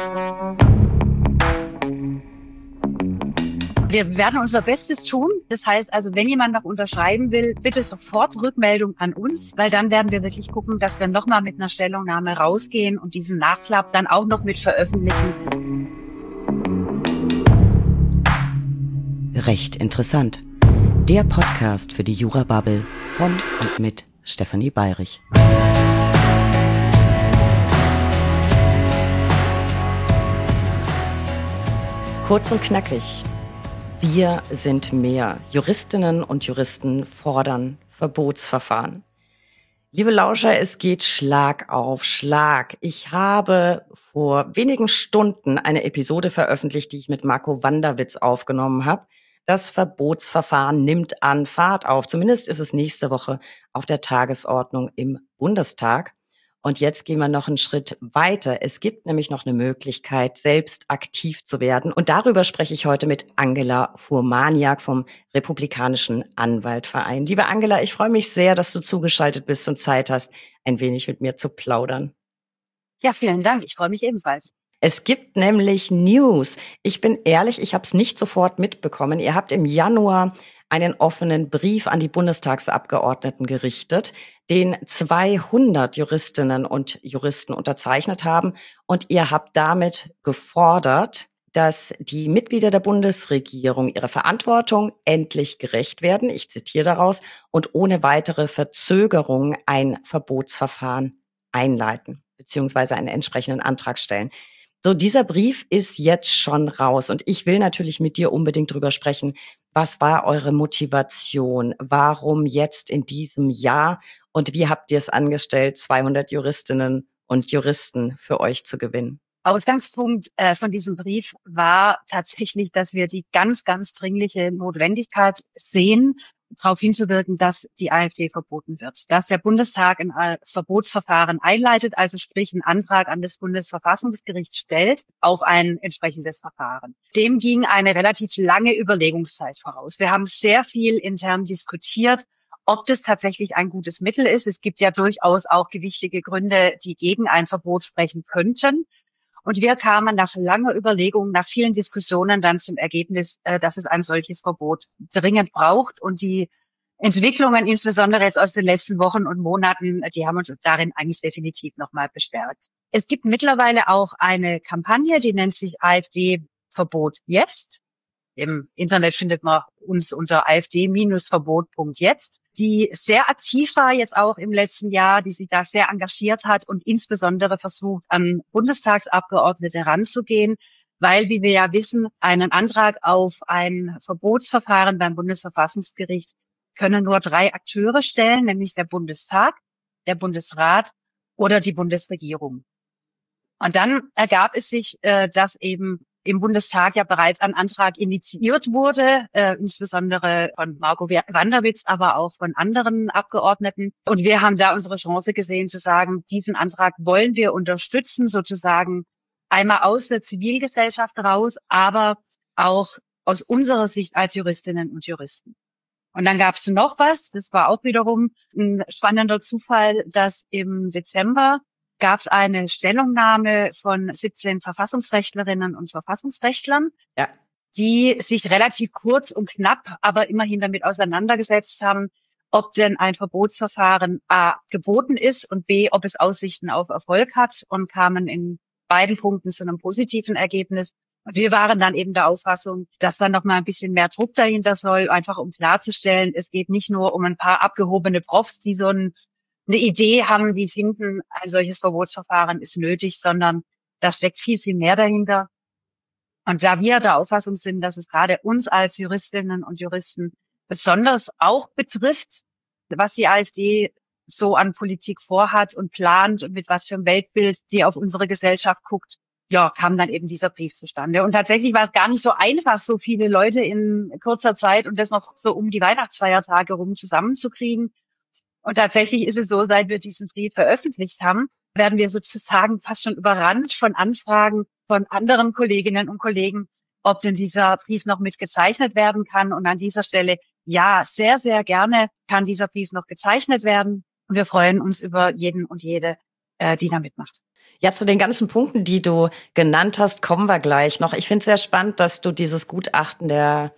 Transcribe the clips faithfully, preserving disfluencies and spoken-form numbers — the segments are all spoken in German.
Wir werden unser Bestes tun. Das heißt also, wenn jemand noch unterschreiben will, bitte sofort Rückmeldung an uns, weil dann werden wir wirklich gucken, dass wir nochmal mit einer Stellungnahme rausgehen und diesen Nachklapp dann auch noch mit veröffentlichen. Recht interessant. Der Podcast für die Jura-Bubble von und mit Stefanie Bayrich. Kurz und knackig. Wir sind mehr. Juristinnen und Juristen fordern Verbotsverfahren. Liebe Lauscher, es geht Schlag auf Schlag. Ich habe vor wenigen Stunden eine Episode veröffentlicht, die ich mit Marco Wanderwitz aufgenommen habe. Das Verbotsverfahren nimmt an Fahrt auf. Zumindest ist es nächste Woche auf der Tagesordnung im Bundestag. Und jetzt gehen wir noch einen Schritt weiter. Es gibt nämlich noch eine Möglichkeit, selbst aktiv zu werden. Und darüber spreche ich heute mit Angela Furmaniak vom Republikanischen Anwaltverein. Liebe Angela, ich freue mich sehr, dass du zugeschaltet bist und Zeit hast, ein wenig mit mir zu plaudern. Ja, vielen Dank. Ich freue mich ebenfalls. Es gibt nämlich News. Ich bin ehrlich, ich habe es nicht sofort mitbekommen. Ihr habt im Januar einen offenen Brief an die Bundestagsabgeordneten gerichtet, den zweihundert Juristinnen und Juristen unterzeichnet haben. Und ihr habt damit gefordert, dass die Mitglieder der Bundesregierung ihrer Verantwortung endlich gerecht werden, ich zitiere daraus, und ohne weitere Verzögerung ein Verbotsverfahren einleiten, beziehungsweise einen entsprechenden Antrag stellen. So, dieser Brief ist jetzt schon raus und ich will natürlich mit dir unbedingt drüber sprechen. Was war eure Motivation? Warum jetzt in diesem Jahr? Und wie habt ihr es angestellt, zweihundert Juristinnen und Juristen für euch zu gewinnen? Ausgangspunkt äh, von diesem Brief war tatsächlich, dass wir die ganz, ganz dringliche Notwendigkeit sehen, darauf hinzuwirken, dass die AfD verboten wird. Dass der Bundestag ein äh, Verbotsverfahren einleitet, also sprich einen Antrag an das Bundesverfassungsgericht stellt auf ein entsprechendes Verfahren. Dem ging eine relativ lange Überlegungszeit voraus. Wir haben sehr viel intern diskutiert, ob das tatsächlich ein gutes Mittel ist. Es gibt ja durchaus auch gewichtige Gründe, die gegen ein Verbot sprechen könnten. Und wir kamen nach langer Überlegung, nach vielen Diskussionen dann zum Ergebnis, dass es ein solches Verbot dringend braucht. Und die Entwicklungen, insbesondere jetzt aus den letzten Wochen und Monaten, die haben uns darin eigentlich definitiv nochmal bestärkt. Es gibt mittlerweile auch eine Kampagne, die nennt sich AfD Verbot jetzt. Im Internet findet man uns unter a f d Verbot punkt jetzt, die sehr aktiv war jetzt auch im letzten Jahr, die sich da sehr engagiert hat und insbesondere versucht, an Bundestagsabgeordnete ranzugehen, weil, wie wir ja wissen, einen Antrag auf ein Verbotsverfahren beim Bundesverfassungsgericht können nur drei Akteure stellen, nämlich der Bundestag, der Bundesrat oder die Bundesregierung. Und dann ergab es sich, dass eben im Bundestag ja bereits ein Antrag initiiert wurde, äh, insbesondere von Marco Wanderwitz, aber auch von anderen Abgeordneten. Und wir haben da unsere Chance gesehen zu sagen, diesen Antrag wollen wir unterstützen, sozusagen einmal aus der Zivilgesellschaft raus, aber auch aus unserer Sicht als Juristinnen und Juristen. Und dann gab es noch was, das war auch wiederum ein spannender Zufall, dass im Dezember gab es eine Stellungnahme von siebzehn Verfassungsrechtlerinnen und Verfassungsrechtlern, ja, die sich relativ kurz und knapp, aber immerhin damit auseinandergesetzt haben, ob denn ein Verbotsverfahren A geboten ist und B, ob es Aussichten auf Erfolg hat, und kamen in beiden Punkten zu einem positiven Ergebnis. Und wir waren dann eben der Auffassung, dass da noch mal ein bisschen mehr Druck dahinter soll, einfach um klarzustellen, es geht nicht nur um ein paar abgehobene Profs, die so ein eine Idee haben, die finden, ein solches Verbotsverfahren ist nötig, sondern da steckt viel, viel mehr dahinter. Und da wir der Auffassung sind, dass es gerade uns als Juristinnen und Juristen besonders auch betrifft, was die AfD so an Politik vorhat und plant und mit was für einem Weltbild die auf unsere Gesellschaft guckt, ja, kam dann eben dieser Brief zustande. Und tatsächlich war es gar nicht so einfach, so viele Leute in kurzer Zeit und das noch so um die Weihnachtsfeiertage rum zusammenzukriegen. Und tatsächlich ist es so, seit wir diesen Brief veröffentlicht haben, werden wir sozusagen fast schon überrannt von Anfragen von anderen Kolleginnen und Kollegen, ob denn dieser Brief noch mit gezeichnet werden kann. Und an dieser Stelle, ja, sehr, sehr gerne kann dieser Brief noch gezeichnet werden. Und wir freuen uns über jeden und jede, äh, die da mitmacht. Ja, zu den ganzen Punkten, die du genannt hast, kommen wir gleich noch. Ich finde es sehr spannend, dass du dieses Gutachten der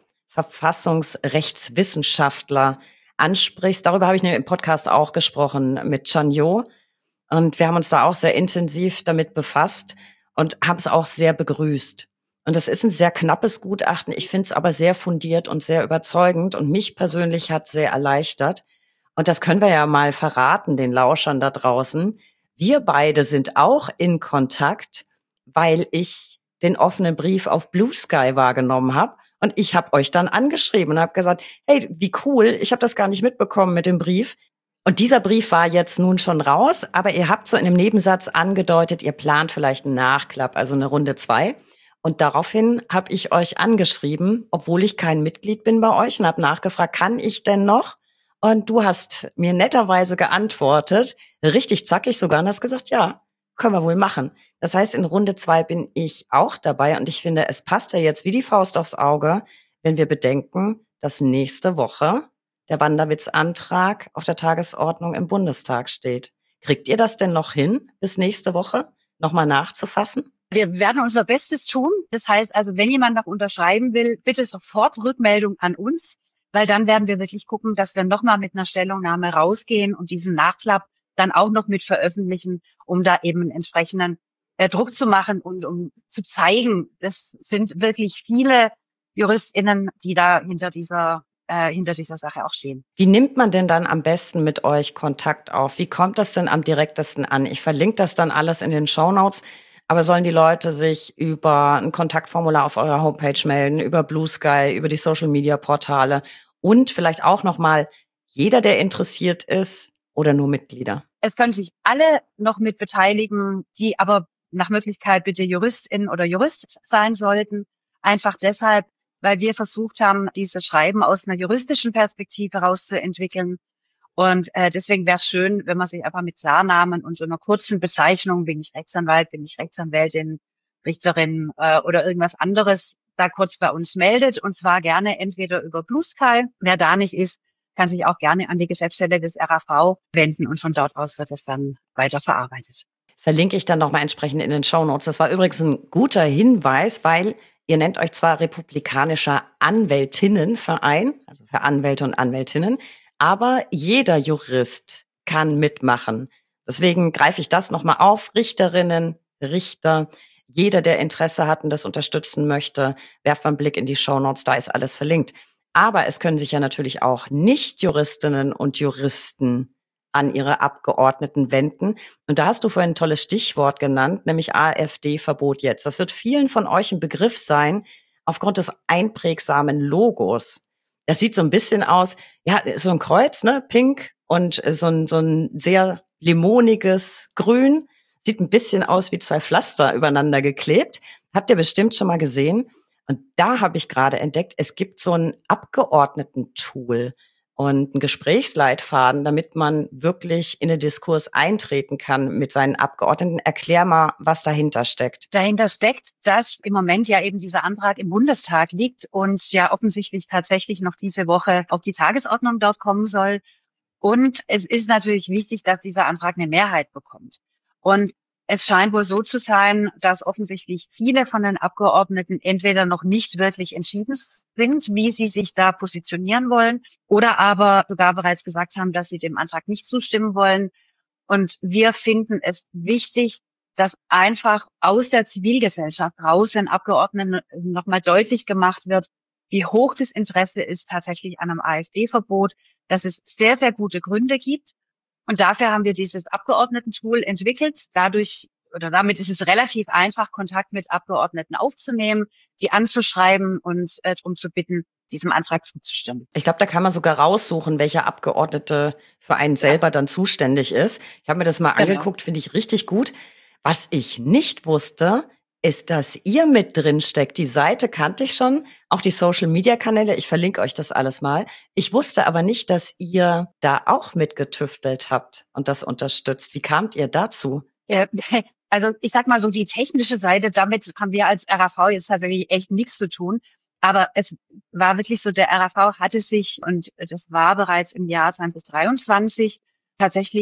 Verfassungsrechtswissenschaftler ansprichst. Darüber habe ich im Podcast auch gesprochen mit Chanyo. Und wir haben uns da auch sehr intensiv damit befasst und haben es auch sehr begrüßt. Und das ist ein sehr knappes Gutachten. Ich finde es aber sehr fundiert und sehr überzeugend. Und mich persönlich hat sehr erleichtert. Und das können wir ja mal verraten, den Lauschern da draußen. Wir beide sind auch in Kontakt, weil ich den offenen Brief auf Blue Sky wahrgenommen habe. Und ich habe euch dann angeschrieben und habe gesagt, hey, wie cool, ich habe das gar nicht mitbekommen mit dem Brief. Und dieser Brief war jetzt nun schon raus, aber ihr habt so in einem Nebensatz angedeutet, ihr plant vielleicht einen Nachklapp, also eine Runde zwei. Und daraufhin habe ich euch angeschrieben, obwohl ich kein Mitglied bin bei euch, und habe nachgefragt, kann ich denn noch? Und du hast mir netterweise geantwortet, richtig zackig sogar, und hast gesagt, ja, können wir wohl machen. Das heißt, in Runde zwei bin ich auch dabei, und ich finde, es passt ja jetzt wie die Faust aufs Auge, wenn wir bedenken, dass nächste Woche der Wanderwitz-Antrag auf der Tagesordnung im Bundestag steht. Kriegt ihr das denn noch hin, bis nächste Woche nochmal nachzufassen? Wir werden unser Bestes tun. Das heißt also, wenn jemand noch unterschreiben will, bitte sofort Rückmeldung an uns, weil dann werden wir wirklich gucken, dass wir nochmal mit einer Stellungnahme rausgehen und diesen Nachklapp dann auch noch mit veröffentlichen, um da eben einen entsprechenden äh, Druck zu machen und um zu zeigen, das sind wirklich viele JuristInnen, die da hinter dieser äh, hinter dieser Sache auch stehen. Wie nimmt man denn dann am besten mit euch Kontakt auf? Wie kommt das denn am direktesten an? Ich verlinke das dann alles in den Shownotes. Aber sollen die Leute sich über ein Kontaktformular auf eurer Homepage melden, über Blue Sky, über die Social-Media-Portale und vielleicht auch nochmal jeder, der interessiert ist, oder nur Mitglieder? Es können sich alle noch mit beteiligen, die aber nach Möglichkeit bitte Juristin oder Jurist sein sollten. Einfach deshalb, weil wir versucht haben, dieses Schreiben aus einer juristischen Perspektive herauszuentwickeln. Und äh, deswegen wäre es schön, wenn man sich einfach mit Klarnamen und so einer kurzen Bezeichnung, bin ich Rechtsanwalt, bin ich Rechtsanwältin, Richterin äh, oder irgendwas anderes, da kurz bei uns meldet. Und zwar gerne entweder über Blue Sky. Wer da nicht ist, kann sich auch gerne an die Geschäftsstelle des R A V wenden, und von dort aus wird es dann weiter verarbeitet. Verlinke ich dann nochmal entsprechend in den Shownotes. Das war übrigens ein guter Hinweis, weil ihr nennt euch zwar Republikanischer Anwältinnenverein, also für Anwälte und Anwältinnen, aber jeder Jurist kann mitmachen. Deswegen greife ich das nochmal auf. Richterinnen, Richter, jeder, der Interesse hat und das unterstützen möchte, werft mal einen Blick in die Shownotes, da ist alles verlinkt. Aber es können sich ja natürlich auch Nicht-Juristinnen und Juristen an ihre Abgeordneten wenden. Und da hast du vorhin ein tolles Stichwort genannt, nämlich AfD-Verbot jetzt. Das wird vielen von euch ein Begriff sein, aufgrund des einprägsamen Logos. Das sieht so ein bisschen aus, ja, so ein Kreuz, ne, pink, und so ein, so ein sehr limoniges Grün. Sieht ein bisschen aus wie zwei Pflaster übereinander geklebt. Habt ihr bestimmt schon mal gesehen. Und da habe ich gerade entdeckt, es gibt so ein Abgeordneten-Tool und einen Gesprächsleitfaden, damit man wirklich in den Diskurs eintreten kann mit seinen Abgeordneten. Erklär mal, was dahinter steckt. Dahinter steckt, dass im Moment ja eben dieser Antrag im Bundestag liegt und ja offensichtlich tatsächlich noch diese Woche auf die Tagesordnung dort kommen soll. Und es ist natürlich wichtig, dass dieser Antrag eine Mehrheit bekommt. Und es scheint wohl so zu sein, dass offensichtlich viele von den Abgeordneten entweder noch nicht wirklich entschieden sind, wie sie sich da positionieren wollen, oder aber sogar bereits gesagt haben, dass sie dem Antrag nicht zustimmen wollen. Und wir finden es wichtig, dass einfach aus der Zivilgesellschaft raus den Abgeordneten nochmal deutlich gemacht wird, wie hoch das Interesse ist tatsächlich an einem AfD-Verbot, dass es sehr, sehr gute Gründe gibt. Und dafür haben wir dieses Abgeordnetentool entwickelt. Dadurch oder damit ist es relativ einfach, Kontakt mit Abgeordneten aufzunehmen, die anzuschreiben und äh, darum zu bitten, diesem Antrag zuzustimmen. Ich glaube, da kann man sogar raussuchen, welcher Abgeordnete für einen selber ja. dann zuständig ist. Ich habe mir das mal genau. angeguckt, finde ich richtig gut. Was ich nicht wusste, ist, dass ihr mit drin steckt. Die Seite kannte ich schon, auch die Social-Media-Kanäle. Ich verlinke euch das alles mal. Ich wusste aber nicht, dass ihr da auch mitgetüftelt habt und das unterstützt. Wie kamt ihr dazu? Ja, also ich sag mal so, die technische Seite, damit haben wir als R A V jetzt tatsächlich echt nichts zu tun. Aber es war wirklich so, der R A V hatte sich, und das war bereits im Jahr zwanzig dreiundzwanzig, tatsächlich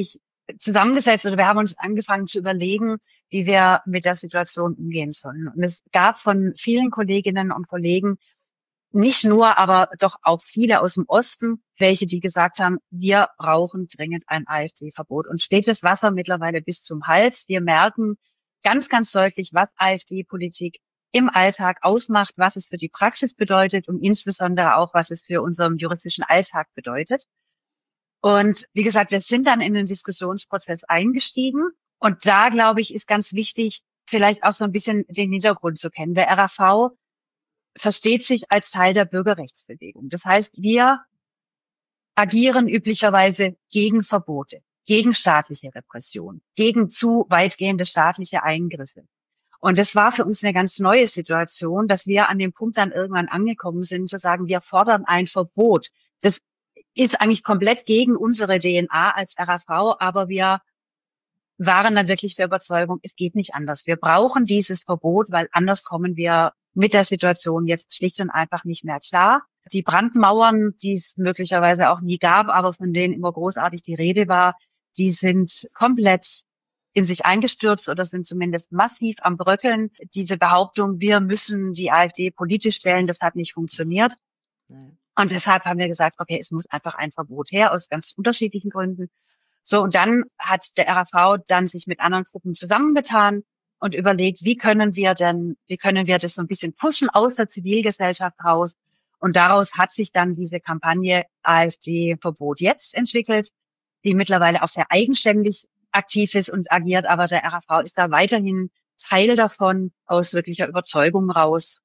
zusammengesetzt oder wir haben uns angefangen zu überlegen, wie wir mit der Situation umgehen sollen. Und es gab von vielen Kolleginnen und Kollegen, nicht nur, aber doch auch viele aus dem Osten, welche, die gesagt haben, wir brauchen dringend ein AfD-Verbot. Und steht das Wasser mittlerweile bis zum Hals. Wir merken ganz, ganz deutlich, was AfD-Politik im Alltag ausmacht, was es für die Praxis bedeutet und insbesondere auch, was es für unseren juristischen Alltag bedeutet. Und wie gesagt, wir sind dann in den Diskussionsprozess eingestiegen. Und da, glaube ich, ist ganz wichtig, vielleicht auch so ein bisschen den Hintergrund zu kennen. Der R A V versteht sich als Teil der Bürgerrechtsbewegung. Das heißt, wir agieren üblicherweise gegen Verbote, gegen staatliche Repression, gegen zu weitgehende staatliche Eingriffe. Und das war für uns eine ganz neue Situation, dass wir an dem Punkt dann irgendwann angekommen sind, zu sagen, wir fordern ein Verbot. Das ist eigentlich komplett gegen unsere D N A als R A V, aber wir waren dann wirklich der Überzeugung, es geht nicht anders. Wir brauchen dieses Verbot, weil anders kommen wir mit der Situation jetzt schlicht und einfach nicht mehr klar. Die Brandmauern, die es möglicherweise auch nie gab, aber von denen immer großartig die Rede war, die sind komplett in sich eingestürzt oder sind zumindest massiv am Bröckeln. Diese Behauptung, wir müssen die AfD politisch stellen, das hat nicht funktioniert. Und deshalb haben wir gesagt, okay, es muss einfach ein Verbot her, aus ganz unterschiedlichen Gründen. So, und dann hat der R A V dann sich mit anderen Gruppen zusammengetan und überlegt, wie können wir denn, wie können wir das so ein bisschen pushen aus der Zivilgesellschaft raus? Und daraus hat sich dann diese Kampagne AfD-Verbot jetzt entwickelt, die mittlerweile auch sehr eigenständig aktiv ist und agiert, aber der R A V ist da weiterhin Teil davon aus wirklicher Überzeugung raus.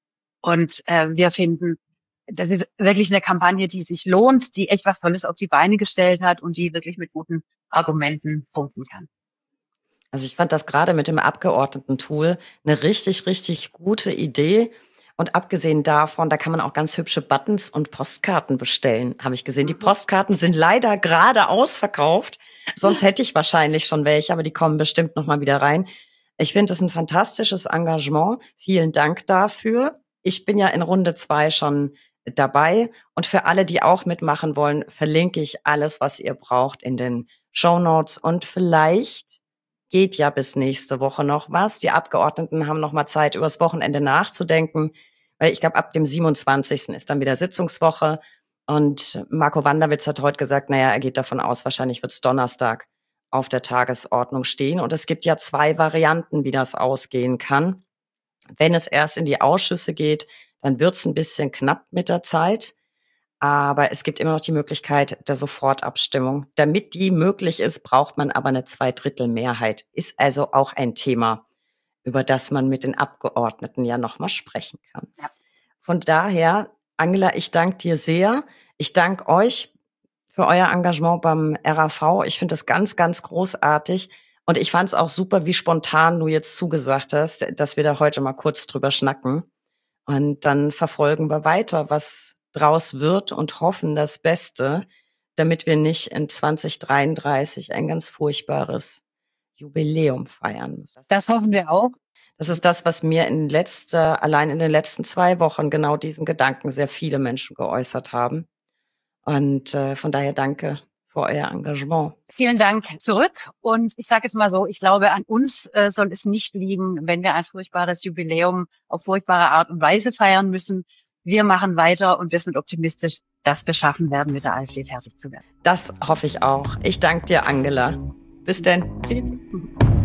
Und äh, wir finden, das ist wirklich eine Kampagne, die sich lohnt, die echt was Tolles auf die Beine gestellt hat und die wirklich mit guten Argumenten punkten kann. Also ich fand das gerade mit dem Abgeordneten-Tool eine richtig, richtig gute Idee. Und abgesehen davon, da kann man auch ganz hübsche Buttons und Postkarten bestellen, habe ich gesehen. Die Postkarten sind leider gerade ausverkauft. Sonst hätte ich wahrscheinlich schon welche, aber die kommen bestimmt noch mal wieder rein. Ich finde das ein fantastisches Engagement. Vielen Dank dafür. Ich bin ja in Runde zwei schon dabei. Und für alle, die auch mitmachen wollen, verlinke ich alles, was ihr braucht, in den Shownotes. Und vielleicht geht ja bis nächste Woche noch was. Die Abgeordneten haben noch mal Zeit, übers Wochenende nachzudenken, weil ich glaube, ab dem siebenundzwanzigsten ist dann wieder Sitzungswoche. Und Marco Wanderwitz hat heute gesagt, naja, er geht davon aus, wahrscheinlich wird es Donnerstag auf der Tagesordnung stehen. Und es gibt ja zwei Varianten, wie das ausgehen kann. Wenn es erst in die Ausschüsse geht, dann wird es ein bisschen knapp mit der Zeit. Aber es gibt immer noch die Möglichkeit der Sofortabstimmung. Damit die möglich ist, braucht man aber eine Zweidrittelmehrheit. Ist also auch ein Thema, über das man mit den Abgeordneten ja noch mal sprechen kann. Ja. Von daher, Angela, ich danke dir sehr. Ich danke euch für euer Engagement beim R A V. Ich finde das ganz, ganz großartig. Und ich fand es auch super, wie spontan du jetzt zugesagt hast, dass wir da heute mal kurz drüber schnacken. Und dann verfolgen wir weiter, was draus wird und hoffen das Beste, damit wir nicht in zwanzig dreiunddreißig ein ganz furchtbares Jubiläum feiern müssen. Das hoffen wir auch. Das ist das, was mir in letzter, allein in den letzten zwei Wochen genau diesen Gedanken sehr viele Menschen geäußert haben. Und äh, von daher danke für euer Engagement. Vielen Dank zurück. Und ich sage jetzt mal so, ich glaube, an uns äh, soll es nicht liegen, wenn wir ein furchtbares Jubiläum auf furchtbare Art und Weise feiern müssen. Wir machen weiter und wir sind optimistisch, dass wir schaffen werden, mit der AfD fertig zu werden. Das hoffe ich auch. Ich danke dir, Angela. Bis denn. Tschüss.